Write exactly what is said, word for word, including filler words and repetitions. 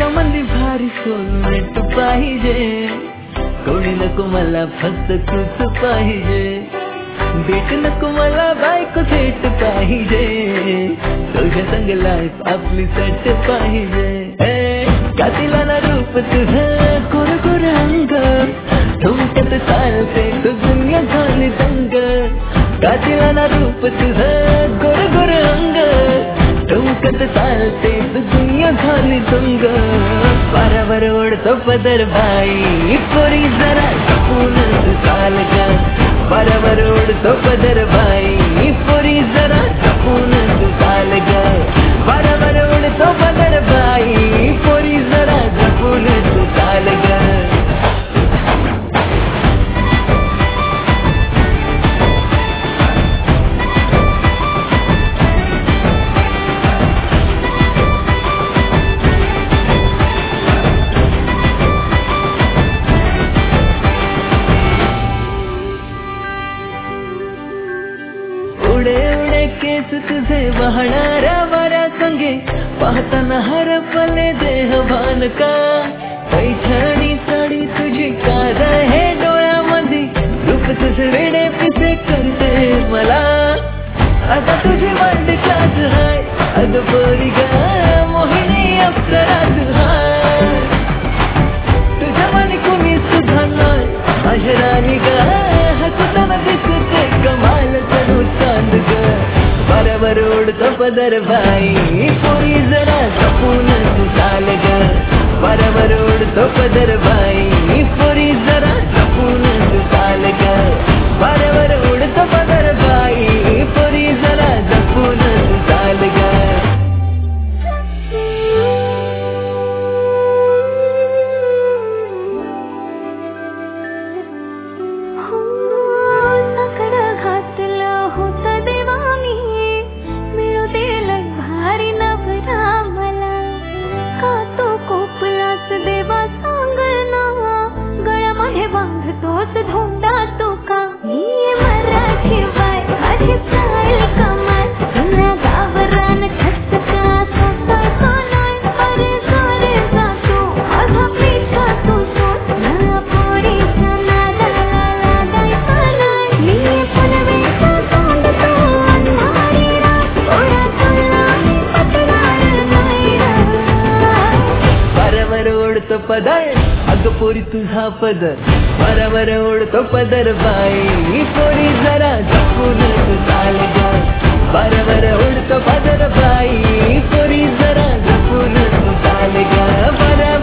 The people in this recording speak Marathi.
तुझ्यामध्ये भारी सोलमेट पाहिजे, कोणी नको मला फक्त तूच पाहिजे. भेट नको मला बायको सेट पाहिजे, तुझ्या संग लाईफ आपली सेट पाहिजे. कातिला ना रूप तुझं कुरकुर अंग, ठुमक्यात चालते तू दुनिया झाली दंग. कातिला ना रूप तुझं कुरकुर अंग, ठुमक्यात चालते तू दुनिया झाली दंग. पारावर ओढतो पदर बाई, पोरी जरा जपून तू चाल ग. पारावर ओढतो पदर बाई, पोरी जरा जपून तू चाल ग. पारावर ओढतो पदर बाई, पोरी जरा जपून तू चाल ग. उडे उडे केस तुझे वाहणाऱ्या वाऱ्या संगे, पाहताना हरपले देह भान का. पैठणी साडी तुझी कार हे डोळ्यामध्ये, रूप तुझे वेडे पिसे करते मला. आता तुझी मांडी क्लास हाय, अग पोरी ग मोहिनी अप्सरा तू हाय. तुझ्या मनी कुणी सुद्धा नाय, माझ्या राणी ग हसताना दिसते कमाल करू चांद ग. बरोबर ओढतो पदर बाई, पोरी जरा जपून तू चाल ग. बरोबर ओढतो पदर बाई, पोरी जरा जपून तू चाल ग. बरोबर ओढतो पदर बाई, पोरी जरा जपून तू चाल ग. तोच धोंडा तो का मी मराठी बाय, माझी स्टाईल कमाल. जुन्या गावरान खचका सोसाय सोनाय, अरे सारे जातो माझा पिठा तो सोड. ना पोरीच्या नादाला लागायचा नाय, मी पुनवेचा तोंड तो अंधारी रात. ओढा तुला मी पटणार नाही रात. बरोबर ओढतो पदर, अग पोरी तुझा पदर. बरोबर ओढतो पदर बाई, पोरी जरा जपून तू चाल ग. बरोबर ओढतो पदर बाई, पोरी जरा जपून तू चाल ग. बरोबर